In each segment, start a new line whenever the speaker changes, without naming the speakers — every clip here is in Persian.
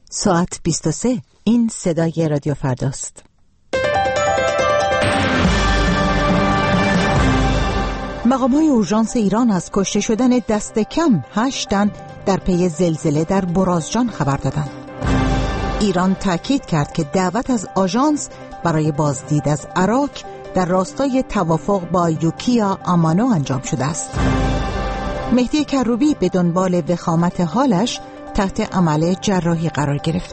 ساعت 23. این صدای رادیو فرداست. مقام‌های اورژانس ایران از کشته شدن دست کم 8 تن در پی زلزله در برازجان خبر دادند. ایران تاکید کرد که دعوت از آژانس برای بازدید از عراق در راستای توافق با یوکیا آمانو انجام شده است. مهدی کروبی به دنبال وخامت حالش تحت عمل جراحی قرار گرفت.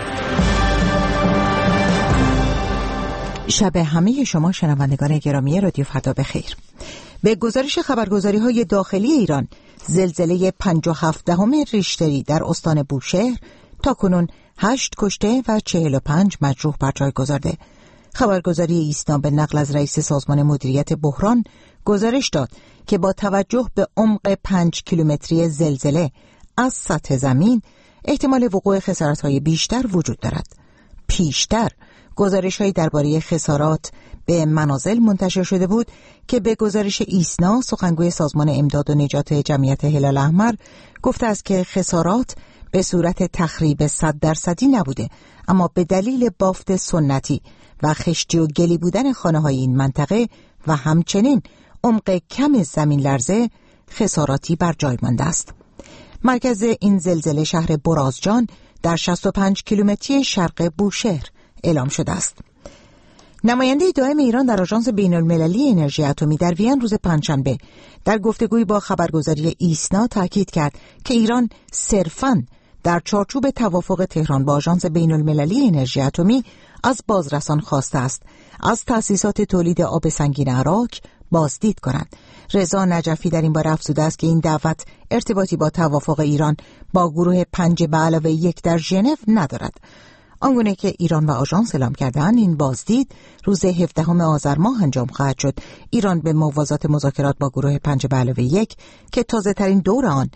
شب همه شما شنوندگان گرامی رادیو فردا بخیر. به گزارش خبرگزاری‌های داخلی ایران، زلزله 5.7 ریشتری در استان بوشهر تاکنون 8 کشته و 45 مجروح بر جای گذارده. خبرگزاری ایسنا به نقل از رئیس سازمان مدیریت بحران گزارش داد که با توجه به عمق 5 کیلومتری زلزله از سطح زمین احتمال وقوع خسارت‌های بیشتر وجود دارد. پیشتر گزارش‌هایی درباره خسارات به منازل منتشر شده بود که به گزارش ایسنا سخنگوی سازمان امداد و نجات جمعیت هلال احمر گفته است که خسارات به صورت تخریب 100% نبوده، اما به دلیل بافت سنتی و خشتی و گلی بودن خانه‌های این منطقه و همچنین عمق کم زمین لرزه خساراتی بر جای مانده است. مرکز این زلزله شهر برازجان در 65 کیلومتری شرق بوشهر اعلام شده است. نماینده دائم ایران در آژانس بین‌المللی انرژی اتمی در وین روز پنجشنبه در گفتگویی با خبرگزاری ایسنا تاکید کرد که ایران صرفاً در چارچوب توافق تهران با آژانس بین‌المللی انرژی اتمی از بازرسان خواسته است از تأسیسات تولید آب سنگین عراق بازدید کنند. رضا نجفی در این باره افزوده است که این دعوت ارتباطی با توافق ایران با گروه 5+1 در ژنو ندارد. آنگونه که ایران و آژانس اعلام کردند، این بازدید روز 17 آذر ماه انجام خواهد شد. ایران به موازات مذاکرات با گروه 5+1 که تازه ترین دور آن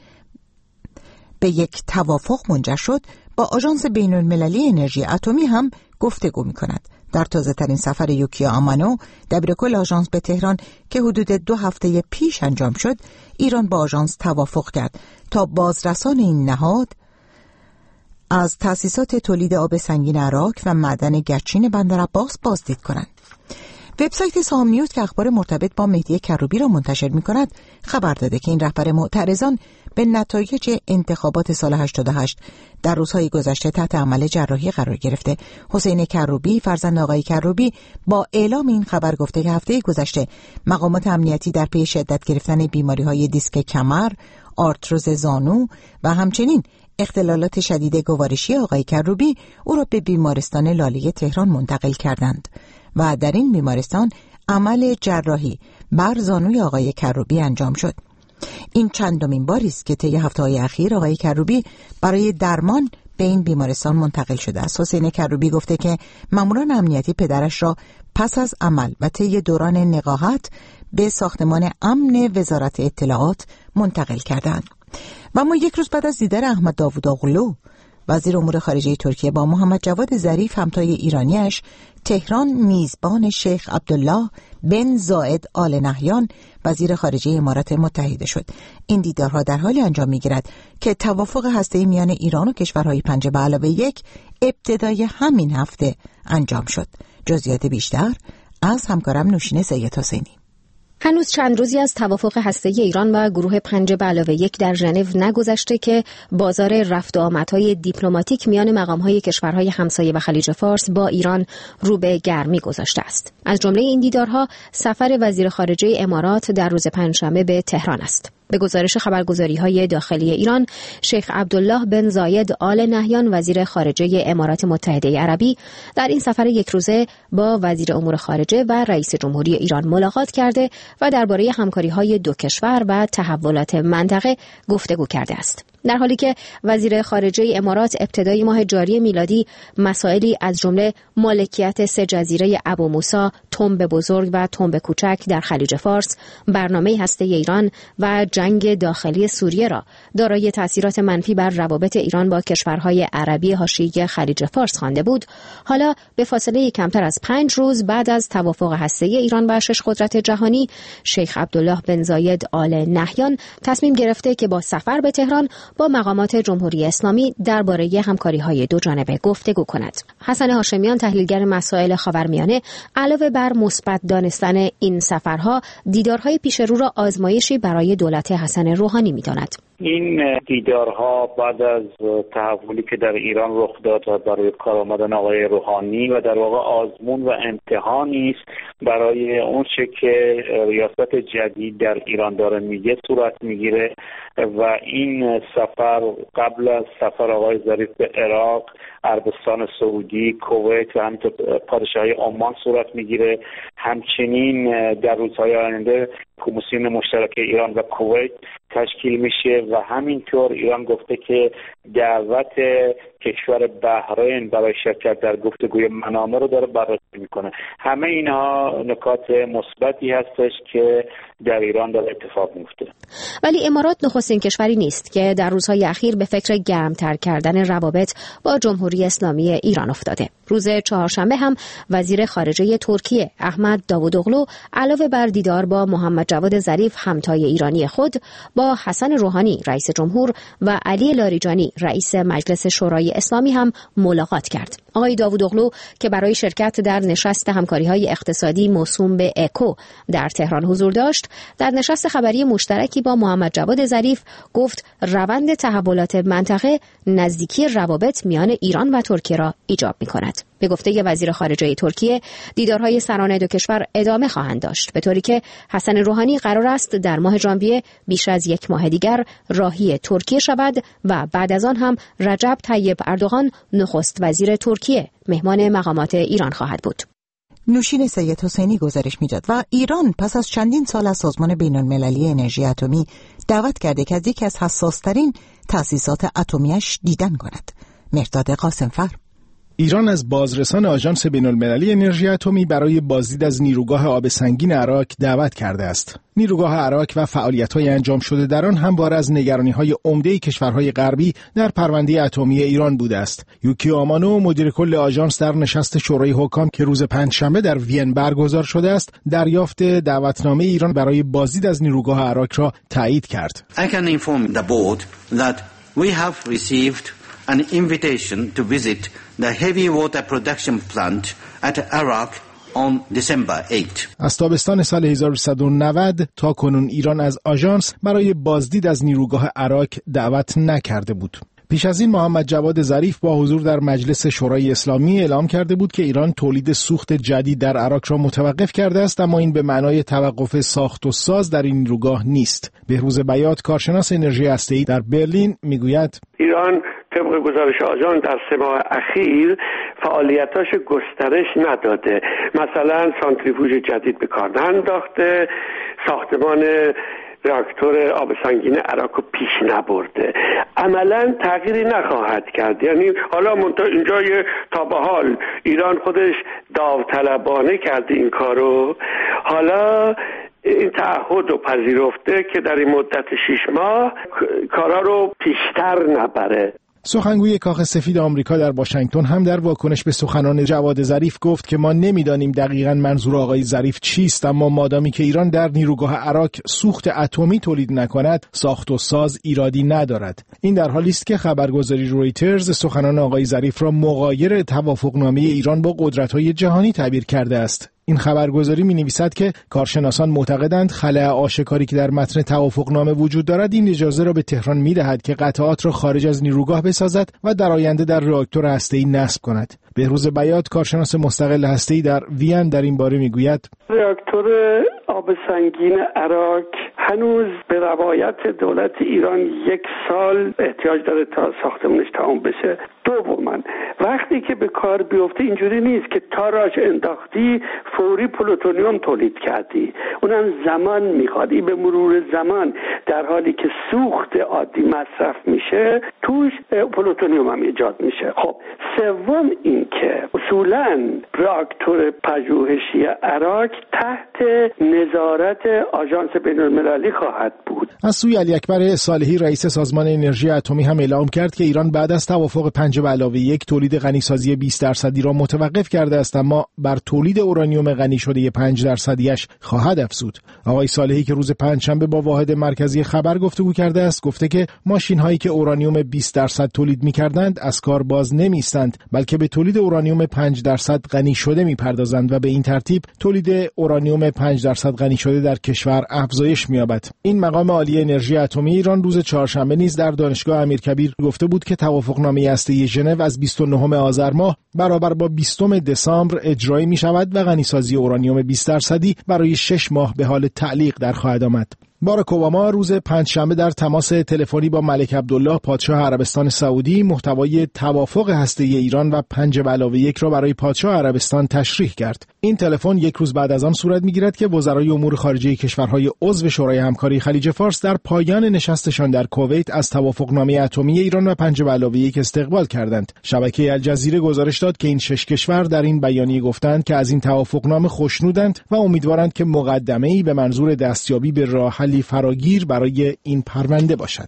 به یک توافق منجر شد با آژانس بین‌المللی انرژی اتمی هم گفتگو می‌کند. در تازه ترین سفر یوکیا آمانو دبیرکل آژانس به تهران که حدود 2 هفته پیش انجام شد، ایران با آژانس توافق کرد تا بازرسان این نهاد از تأسیسات تولید آب سنگین عراق و معدن گچین بندر عباس بازدید کنند. وبسایت سهام نیوز که اخبار مرتبط با مهدی کروبی را منتشر می‌کند خبر داده که این رهبر معترضان به نتایج انتخابات سال 88 در روزهای گذشته تحت عمل جراحی قرار گرفته. حسین کروبی فرزند آقای کروبی با اعلام این خبر گفته که هفته گذشته مقامات امنیتی در پی شدت گرفتن بیماری‌های دیسک کمر، آرتروز زانو و همچنین اختلالات شدید گوارشی آقای کروبی او را به بیمارستان لاله تهران منتقل کردند و در این بیمارستان عمل جراحی بر زانوی آقای کروبی انجام شد. این چندمین باری است که طی هفته‌های اخیر آقای کروبی برای درمان به این بیمارستان منتقل شده است. حسین کروبی گفته که ماموران امنیتی پدرش را پس از عمل و طی دوران نقاهت به ساختمان امن وزارت اطلاعات منتقل کردند. و اما یک روز بعد از دیدار احمد داووداغلو وزیر امور خارجه ترکیه با محمد جواد ظریف همتای ایرانیش، تهران میزبان شیخ عبدالله بن زاید آل نهیان وزیر خارجه امارات متحده شد. این دیدارها در حالی انجام می‌گیرد که توافق هسته‌ای میان ایران و کشورهای 5+1 ابتدای همین هفته انجام شد. جزئیات بیشتر از همکارم نوشین سید حسینی.
هنوز چند روزی از توافق هسته‌ای ایران و گروه 5+1 در ژنو نگذشته که بازار رفت و آمدهای دیپلماتیک میان مقام‌های کشورهای همسایه و خلیج فارس با ایران رو به گرمی گذاشته است. از جمله این دیدارها سفر وزیر خارجه امارات در روز پنجشنبه به تهران است. به گزارش خبرگزاری‌های داخلی ایران، شیخ عبدالله بن زاید آل نهیان وزیر خارجه امارات متحده عربی در این سفر یک روزه با وزیر امور خارجه و رئیس جمهوری ایران ملاقات کرده و درباره همکاری‌های دو کشور و تحولات منطقه گفتگو کرده است. در حالی که وزیر خارجه امارات ابتدای ماه جاری میلادی مسائلی از جمله مالکیت 3 جزیره ابو موسی، تنب بزرگ و تنب کوچک در خلیج فارس، برنامه هسته ایران و جنگ داخلی سوریه را دارای تأثیرات منفی بر روابط ایران با کشورهای عربی حاشیه خلیج فارس خوانده بود، حالا به فاصله کمتر از 5 روز بعد از توافق هسته‌ای ایران با 6 قدرت جهانی، شیخ عبدالله بن زاید آل نهیان تصمیم گرفته که با سفر به تهران با مقامات جمهوری اسلامی درباره همکاری‌های دو جانبه گفتگو کند. حسن هاشمیان، تحلیلگر مسائل خاورمیانه، علاوه بر مثبت دانستن این سفرها، دیدارهای پیش رو را آزمایشی برای دولت حسن روحانی می‌داند.
این دیدارها بعد از تحولی که در ایران رخ داد برای کار آمدن آقای روحانی و در واقع آزمون و امتحانی است برای اون چه که ریاست جدید در ایران داره میگه صورت میگیره و این سفر قبل از سفر آقای ظریف به عراق، عربستان سعودی، کویت و همینطور پادشاهی عمان صورت میگیره. همچنین در روزهای آینده کمیسیون مشترک ایران و کویت تشکیل میشه و همینطور ایران گفته که دعوت کشور بحرین برای شرکت در گفتگوی منامه رو داره بررسی میکنه. همه اینها نکات مثبتی هستش که در ایران داره اتفاق میفته.
ولی امارات نخستین کشوری نیست که در روزهای اخیر به فکر گرمتر کردن روابط با جمهوری اسلامی ایران افتاده. روز چهارشنبه هم وزیر خارجه ترکیه احمد داوودوغلو علاوه بر دیدار با محمد جواد ظریف همتای ایرانی خود، با حسن روحانی رئیس جمهور و علی لاریجانی رئیس مجلس شورای اسلامی هم ملاقات کرد. آقای داوودوغلو که برای شرکت در نشست همکاری‌های اقتصادی موسوم به اکو در تهران حضور داشت، در نشست خبری مشترکی با محمد جواد ظریف گفت روند تحولات منطقه نزدیکی روابط میان ایران و ترکیه را ایجاب می‌کند. به گفته وزیر خارجه ترکیه، دیدارهای سرانه دو کشور ادامه خواهند داشت، به طوری که حسن روحانی قرار است در ماه ژانویه بیش از 1 ماه دیگر راهی ترکیه شود و بعد از آن هم رجب طیب اردوغان نخست وزیر ترکیه مهمان مقامات ایران خواهد بود.
نوشین سید حسینی گزارش می‌داد و ایران پس از چندین سال از سازمان بین‌المللی انرژی اتمی دعوت کرده که از یکی از حساس‌ترین تأسیسات اتمیش دیدن کند. مرداد قاسمفر.
ایران از بازرسان آژانس بین‌المللی انرژی اتمی برای بازدید از نیروگاه آب سنگین عراق دعوت کرده است. نیروگاه عراق و فعالیت‌های انجام شده در آن همواره از نگرانی‌های عمده کشورهای غربی در پرونده اتمی ایران بوده است. یوکیو آمانو، مدیر کل آژانس، در نشست شورای حکام که روز پنجشنبه در وین برگزار شده است، دریافت دعوتنامه ایران برای بازدید از نیروگاه عراق را تایید کرد.
I can inform the board that we have received an invitation to visit the heavy water production plant at Arak on December 8.
از تابستان سال 1390 تا کنون ایران از آژانس برای بازدید از نیروگاه عراق دعوت نکرده بود. پیش از این محمد جواد ظریف با حضور در مجلس شورای اسلامی اعلام کرده بود که ایران تولید سوخت جدید در عراق را متوقف کرده است، اما این به معنای توقف ساخت و ساز در این نیروگاه نیست. بهروز بیات، کارشناس انرژی هسته‌ای در برلین، میگوید
ایران طبق گزارش آژانس در 3 ماه اخیر فعالیتاش گسترش نداده. مثلا سانتریفوژ جدید به کار ننداخته، ساختمان راکتور آب سنگین عراق رو پیش نبرده. عملا تغییری نخواهد کرد. یعنی حالا اینجا تا به حال ایران خودش داوطلبانه کرده این کارو، حالا این تعهد رو پذیرفته که در این مدت 6 ماه کارا رو پیشتر نبره.
سخنگوی کاخ سفید آمریکا در واشنگتن هم در واکنش به سخنان جواد ظریف گفت که ما نمیدانیم دقیقاً منظور آقای ظریف چیست، اما مادامی که ایران در نیروگاه عراق سوخت اتمی تولید نکند، ساخت و ساز ایرادی ندارد. این در حالی است که خبرگزاری رویترز سخنان آقای ظریف را مغایر توافقنامه ایران با قدرت‌های جهانی تعبیر کرده است. این خبرگزاری می‌نویسد که کارشناسان معتقدند خلأ آشکاری که در متن توافقنامه وجود دارد این اجازه را به تهران می‌دهد که قطعات را خارج از نیروگاه بسازد و در آینده در راکتور هسته‌ای نصب کند. بهروز بیات، کارشناس مستقل هسته‌ای در وین، در این باره می‌گوید
راکتور آب سنگین عراق هنوز به روایت دولت ایران 1 سال احتیاج داره تا ساختمانش تمام بشه. دوما وقتی که به کار بیفته اینجوری نیست که تاراش انداختی فوری پلوتونیوم تولید کردی، اونم زمان میخواد. این به مرور زمان در حالی که سوخت عادی مصرف میشه توش پلوتونیوم هم ایجاد میشه. خب سوم این که اصولا راکتور پژوهشی اراک تحت نظارت آژانس بین‌المللی خواهد بود.
از سوی علی اکبر صالحی رئیس سازمان انرژی اتمی هم اعلام کرد که ایران بعد از توافق 5+1 تولید غنیسازی 20% را متوقف کرده است، اما بر تولید اورانیوم غنی شده 5%ش خواهد افزود. آقای صالحی که روز پنجشنبه با واحد مرکزی خبر گفتگو کرده است، گفته که ماشین‌هایی که اورانیوم 20% تولید می‌کردند از کار باز نمی‌ایستند، بلکه به تولید اورانیوم 5% غنی شده می‌پردازند و به این ترتیب تولید اورانیوم 5% غنی شده در کشور افزایش می‌یابد. این مقام عالی انرژی اتمی ایران روز چهارشنبه نیز در دانشگاه امیرکبیر گفته بود که توافقنامه هسته‌ای ژنو از 29 آذر ماه برابر با 20 دسامبر اجرایی می‌شود و غنیسازی اورانیوم 20% برای 6 ماه به حال تعلیق در خواهد آمد. باراک اوباما روز پنجشنبه در تماس تلفنی با ملک عبدالله پادشاه عربستان سعودی محتوای توافق هسته‌ای ایران و 5+1 را برای پادشاه عربستان تشریح کرد. این تلفن یک روز بعد از آن صورت می‌گیرد که وزرای امور خارجه کشورهای عضو شورای همکاری خلیج فارس در پایان نشستشان در کویت از توافقنامه اتمی ایران و 5+1 استقبال کردند. شبکه الجزیره گزارش داد که این 6 کشور در این بیانیه گفتند که از این توافقنامه خوشنودند و امیدوارند که مقدمه‌ای به منظور دستیابی به راه حلی فراگیر برای این پرونده باشد.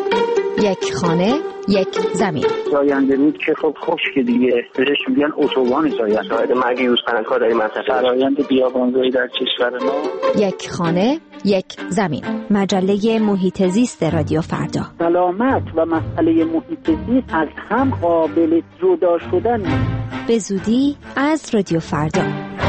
یک خانه، یک زمین.
زاینده رود که خب خشک دیگه، بهش میگن اتوبان زاینده. شاهد مرگ یوزپلنگ‌ها در این منطقه. فرآیند بیابانزایی در کشور ما.
یک خانه، یک زمین. مجله محیط زیست رادیو فردا.
سلامت و مسئله محیط زیست از هم قابل جدا شدن.
به زودی از رادیو فردا.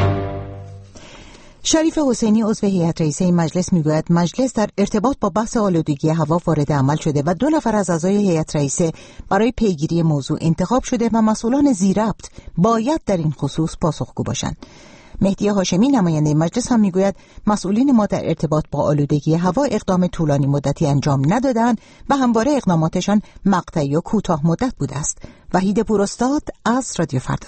شریف حسینی عضو هیئت رئیسه مجلس میگوید مجلس در ارتباط با بحث آلودگی هوا وارد عمل شده و 2 نفر از اعضای هیئت رئیسه برای پیگیری موضوع انتخاب شده و مسئولان ذی‌ربط باید در این خصوص پاسخگو باشند. مهدی هاشمی نماینده مجلس هم میگوید مسئولین ما در ارتباط با آلودگی هوا اقدام طولانی مدتی انجام ندادند و همواره اقداماتشان مقطعی و کوتاه مدت بوده است. وحید پوراستاد از رادیو فردا.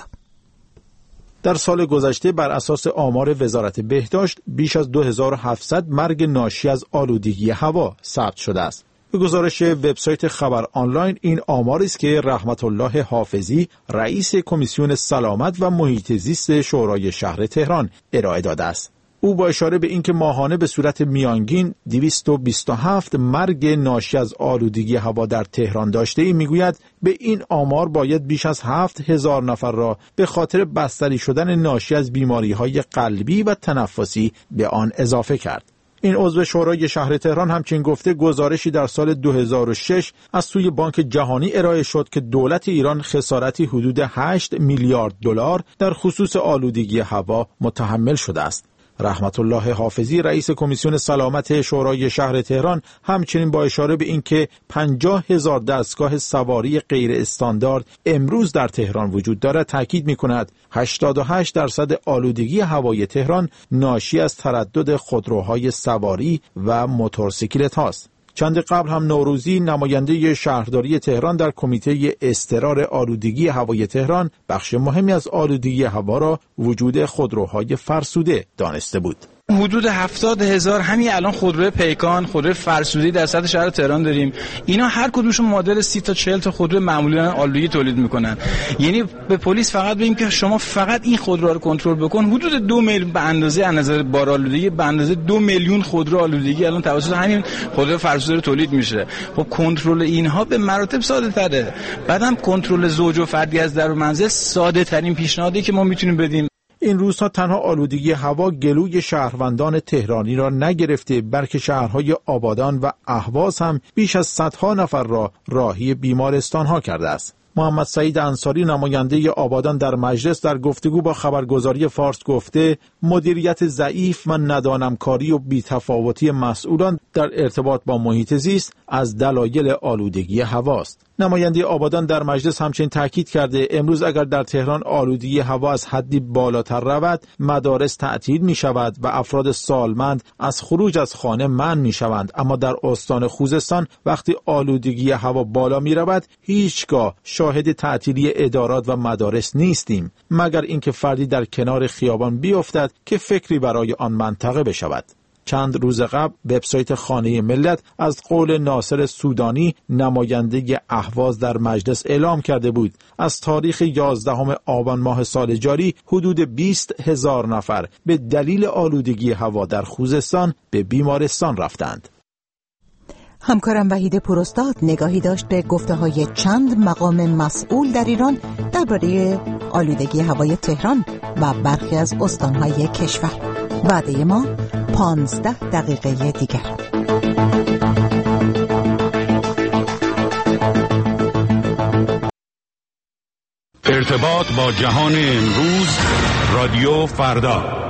در سال گذشته بر اساس آمار وزارت بهداشت بیش از 2700 مرگ ناشی از آلودگی هوا ثبت شده است. به گزارش وبسایت خبر آنلاین این آماری است که رحمت الله حافظی رئیس کمیسیون سلامت و محیط زیست شورای شهر تهران ارائه داده است. او با اشاره به اینکه ماهانه به صورت میانگین 227 مرگ ناشی از آلودگی هوا در تهران داشته ای میگوید به این آمار باید بیش از 7000 نفر را به خاطر بستری شدن ناشی از بیماری‌های قلبی و تنفسی به آن اضافه کرد. این عضو شورای شهر تهران همچنین گفته گزارشی در سال 2006 از سوی بانک جهانی ارائه شد که دولت ایران خسارتی حدود 8 میلیارد دلار در خصوص آلودگی هوا متحمل شده است. رحمت الله حافظی رئیس کمیسیون سلامت شورای شهر تهران همچنین با اشاره به اینکه 50,000 دستگاه سواری غیر استاندارد امروز در تهران وجود دارد تاکید می‌کند 88% آلودگی هوای تهران ناشی از تردد خودروهای سواری و موتورسیکلت هاست. چند قبل هم نوروزی نماینده شهرداری تهران در کمیته اضطرار آلودگی هوای تهران بخش مهمی از آلودگی هوا را وجود خودروهای فرسوده دانسته بود.
حدود 70,000 همین الان خودروی پیکان، خودروی فرسودی در سطح شهر تهران داریم. اینا هر کدومشون معادل 30 تا 40 تا خودرو معمولی آلودگی تولید میکنن. یعنی به پلیس فقط بگیم که شما فقط این خودرو رو کنترل بکن، حدود 2 میلیون به اندازه از نظر بار آلودگی به اندازه 2 میلیون خودرو آلودگی الان توسط همین خودرو فرسوده تولید میشه. خب کنترل اینها به مراتب ساده تره. بعدم کنترل زوج و فردی از در و منزل ساده ترین پیشنهادی که ما میتونیم بدیم.
این روزها تنها آلودگی هوا گلوی شهروندان تهرانی را نگرفته بلکه شهرهای آبادان و اهواز هم بیش از صدها نفر را راهی بیمارستانها کرده است. محمد سعید انصاری نماینده آبادان در مجلس در گفتگو با خبرگزاری فارس گفته مدیریت ضعیف و ندانمکاری و بی‌تفاوتی مسئولان در ارتباط با محیط زیست از دلایل آلودگی هواست. نماینده آبادان در مجلس همچنین تاکید کرده امروز اگر در تهران آلودگی هوا از حدی بالاتر رود، مدارس تعطیل می شود و افراد سالمند از خروج از خانه منع می شوند. اما در استان خوزستان وقتی آلودگی هوا بالا می رود، هیچگاه شاهد تعطیلی ادارات و مدارس نیستیم، مگر اینکه فردی در کنار خیابان بیفتد که فکری برای آن منطقه بشود. چند روز قبل وبسایت خانه ملت از قول ناصر سودانی نماینده اهواز در مجلس اعلام کرده بود از تاریخ 11 آبان ماه سال جاری حدود 20,000 نفر به دلیل آلودگی هوا در خوزستان به بیمارستان رفتند.
همکارم وحید پوراستاد نگاهی داشت به گفته‌های چند مقام مسئول در ایران درباره آلودگی هوای تهران و برخی از استان‌های کشور. وعده ما 15 دقیقه دیگر.
ارتباط با جهان امروز، رادیو فردا.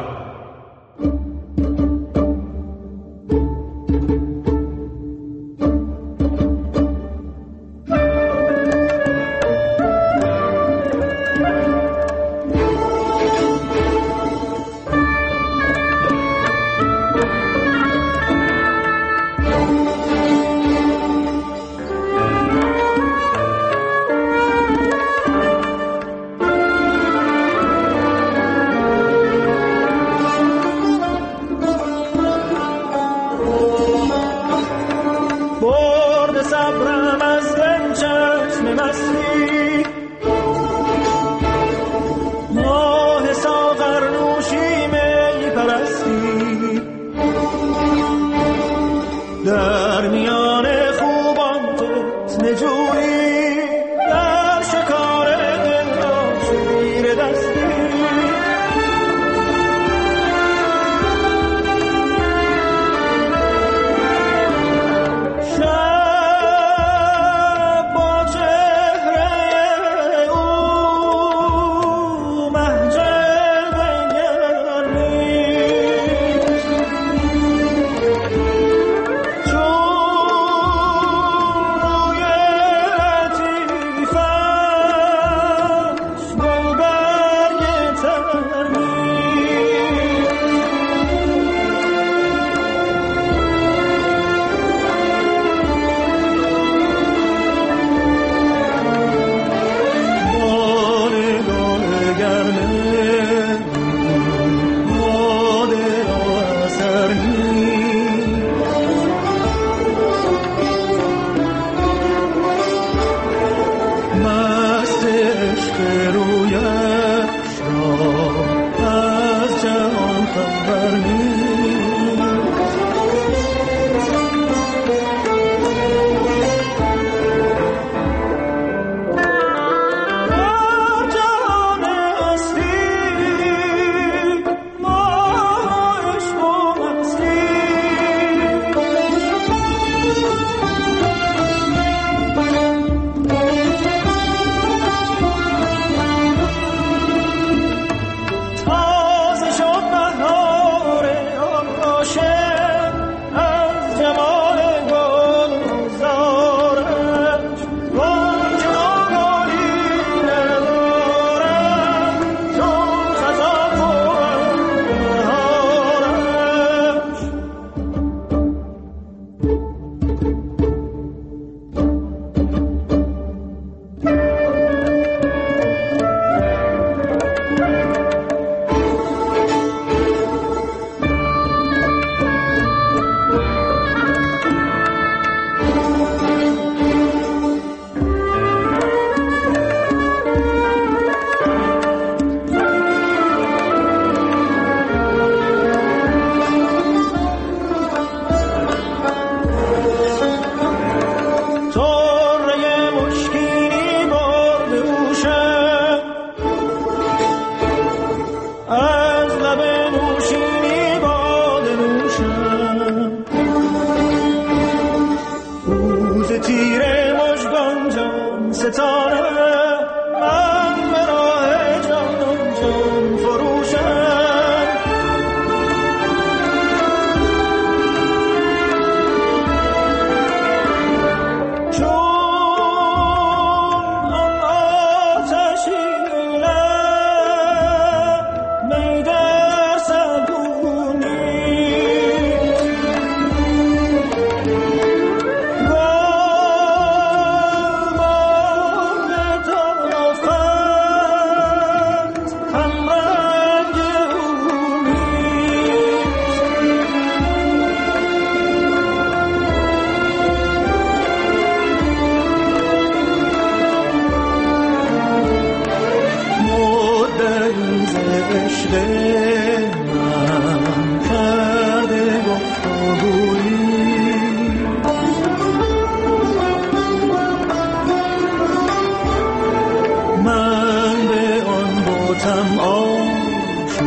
دلم عاشق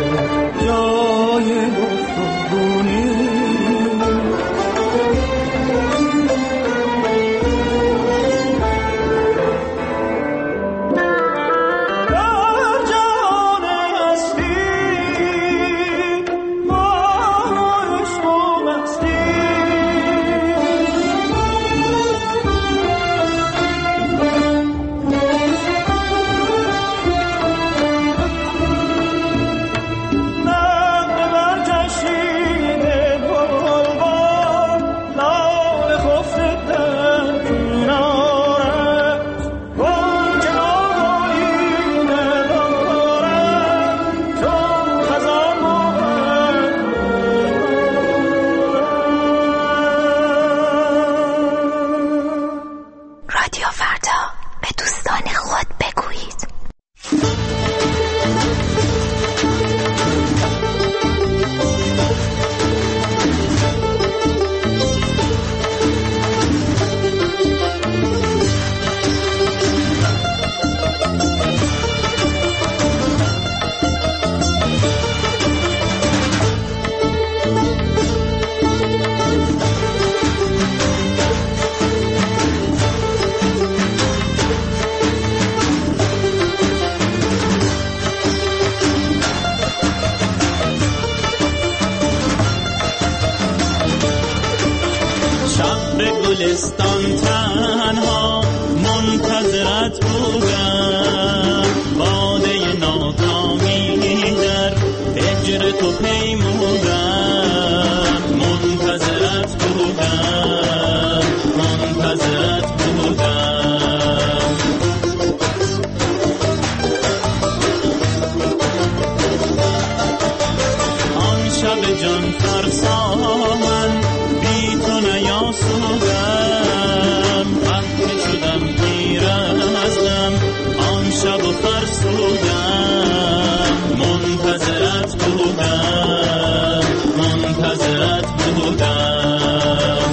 جای گفتگونی
گلستان تنها منتظرت بودم، باده ناکامی در هجر تو پیمودم، منتظرت بودم، منتظرت بودم. آن شب جان فرسا من بی تو نیاسودم، خفه شدم پیر از غم، آن شب و فرسودم، منتظرت بودم، منتظرت بودم.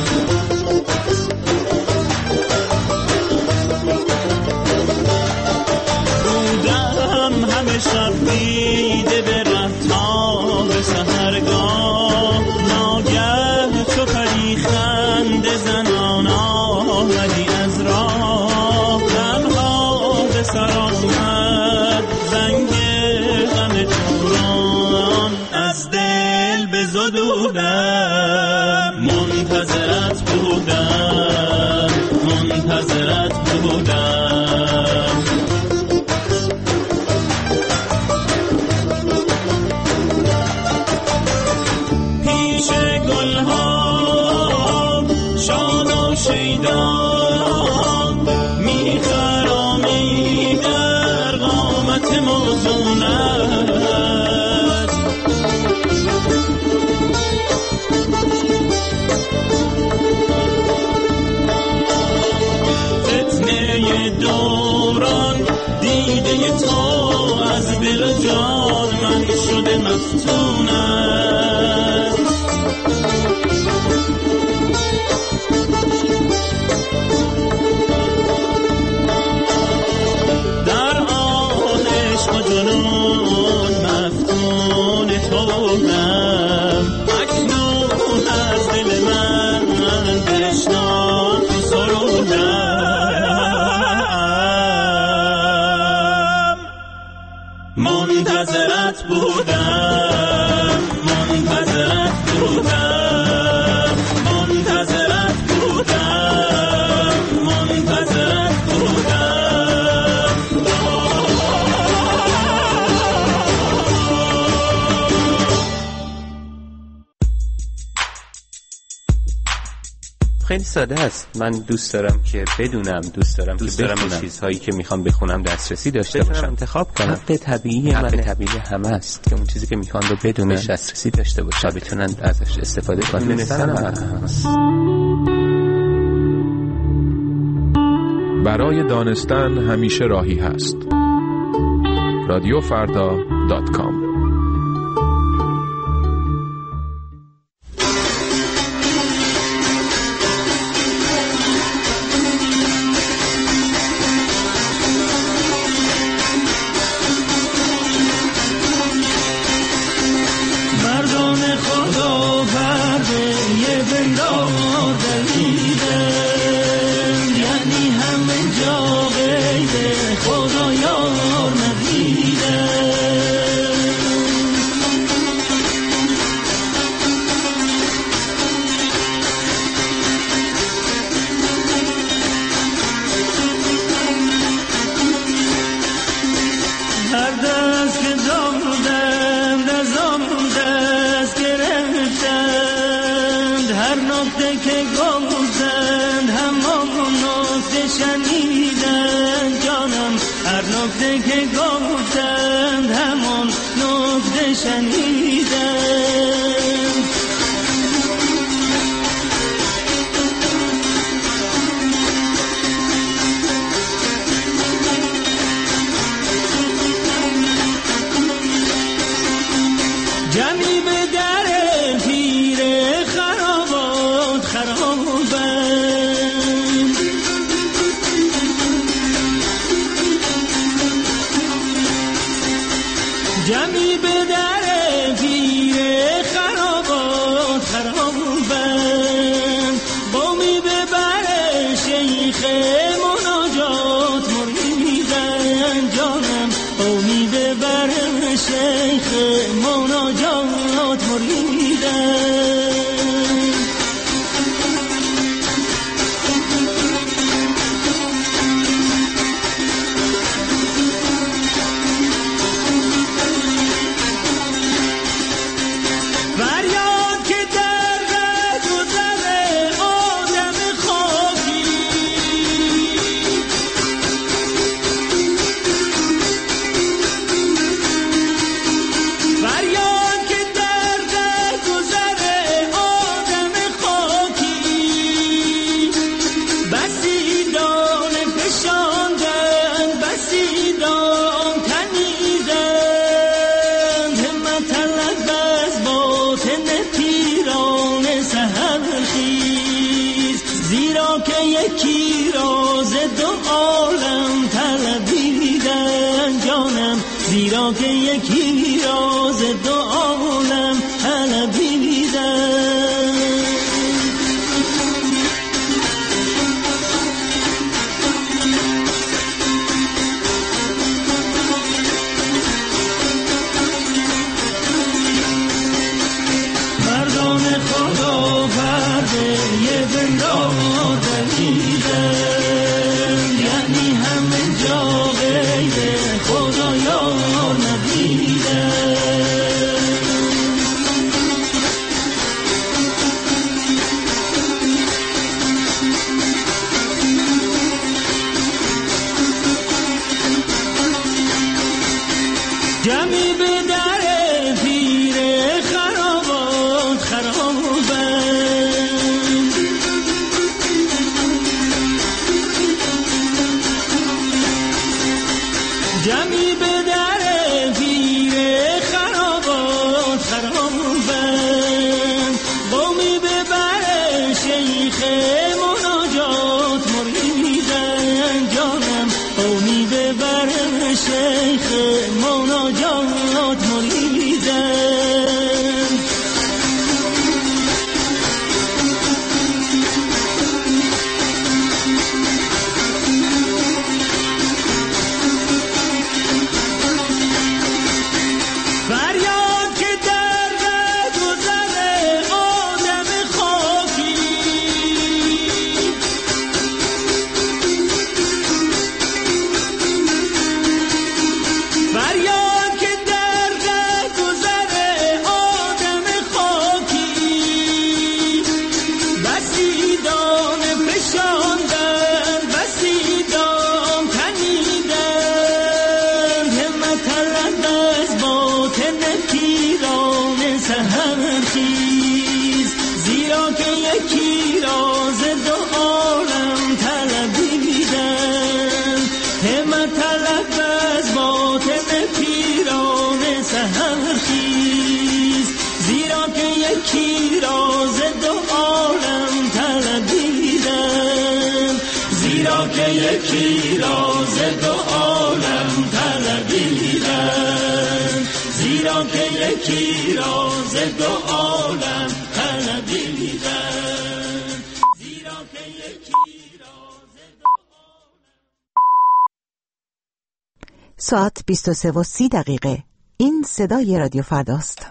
بودم همه شب دیده به ره تا به سحرگاه، ناگه چو پری خنده زنان آمدی از راه، تنها به سر آمد زنگ غم جوران، از دل بزدودم، منتظرت بودم، منتظرت بودم. پیش گلها شاد و شیدا میخرامی در قامت موزونت، فتنه دوران دیده تو از دل و جان من شده مفتونت. در آن عشق و جنون مفتون تو بودم، اکنون از دل من بشنو تو سرودم، منتظرت بودم، منتظرت بودم، منتظرت بودم، منتظرت بودم.
خیلی ساده است. من دوست دارم که بدونم، دوست دارم که به چیزهایی که میخوام بخونم دسترسی داشته باشم، انتخاب کنم. حق طبیعی همه است که اون چیزی که میخوان رو بدونن، دسترسی داشته باشن، بتونن ازش استفاده کنن. دونستن
برای دانستن همیشه راهی هست. رادیوفردا.com
شنیدم. جمعی به در پیر خرابات خرابند، جمعی به در پیر خرابات خرابند، قومی به بر شیخ مناجات مریدن جانم، قومی به بر شیخ مناجات مریدن. زیرا که یکی راز دو عالم طلبیدن جانم، زیرا که یکی راز دو عالم طلبیدن. مردان خدا پرده یه بندار دمیدن، یعنی همه جا غیر خدایا ندیدن. جمعی به در پیر خرابات خرابند، جمعی به در پیر خرابات خرابند، قومی به بر شیخ مناجات مریدن جانم، قومی به بر شیخ مناجات مریدن. فریاد که در گذر آدم خاکی، فریاد که در گذر آدم خاکی، بسی دام فشاندن بسی دام تنیدن، همت طلب از باطن پیران سحرخیز، زیرا که یکی راز دو عالم طلبیدن. همت طلب از باطن پیران سحرخیز، زیرا که یکی راز دو عالم طلبیدن، زیرا که یکی راز دو عالم طلبیدن، زیرا که یکی راز دو عالم طلبیدن، زیرا که یکی راز دو
ساعت 23:30. این صدای رادیو فرداست.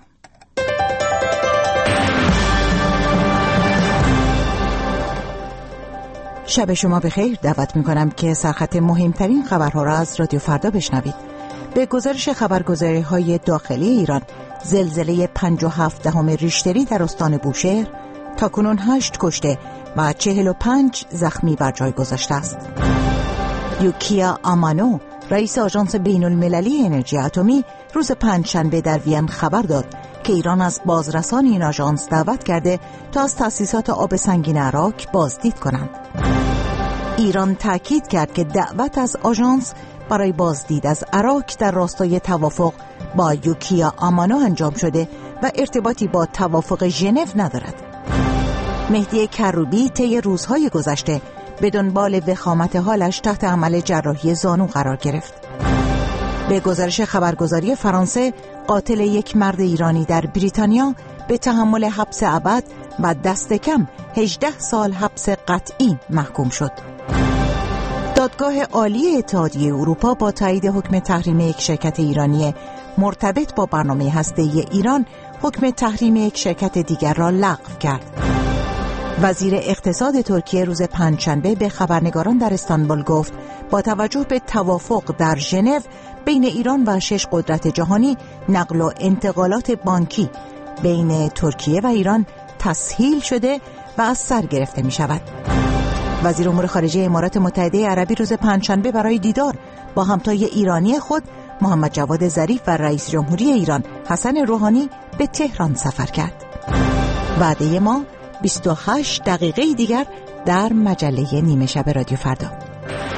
شب شما بخیر. دعوت می‌کنم که سرخط مهمترین خبرها را از رادیو فردا بشنوید. به گزارش خبرگزاری‌های داخلی ایران، زلزله 5.7 ریشتری در استان بوشهر تاکنون 8 کشته و 45 زخمی بر جای گذاشته است. یوکیا آمانو، رئیس آژانس بین‌المللی انرژی اتمی، روز پنجشنبه در وین خبر داد که ایران از بازرسان این آژانس دعوت کرده تا از تأسیسات آب سنگین عراق بازدید کنند. ایران تأکید کرد که دعوت از آژانس برای بازدید از عراق در راستای توافق با یوکیا آمانو انجام شده و ارتباطی با توافق ژنو ندارد. مهدی کروبی طی روزهای گذشته به دنبال وخامت حالش تحت عمل جراحی زانو قرار گرفت. به گزارش خبرگزاری فرانسه، قاتل یک مرد ایرانی در بریتانیا به تحمل حبس ابد و دست کم 18 سال حبس قطعی محکوم شد. دادگاه عالی اتحادیه اروپا با تایید حکم تحریم یک شرکت ایرانی مرتبط با برنامه هسته‌ای ایران، حکم تحریم یک شرکت دیگر را لغو کرد. وزیر اقتصاد ترکیه روز پنجشنبه به خبرنگاران در استانبول گفت با توجه به توافق در ژنو بین ایران و 6 قدرت جهانی، نقل و انتقالات بانکی بین ترکیه و ایران تسهیل شده و از سر گرفته می شود. وزیر امور خارجه امارات متحده عربی روز پنجشنبه برای دیدار با همتای ایرانی خود محمد جواد ظریف و رئیس جمهوری ایران حسن روحانی به تهران سفر کرد. وعده ما 28 دقیقه دیگر در مجله نیمه شب رادیو فردا.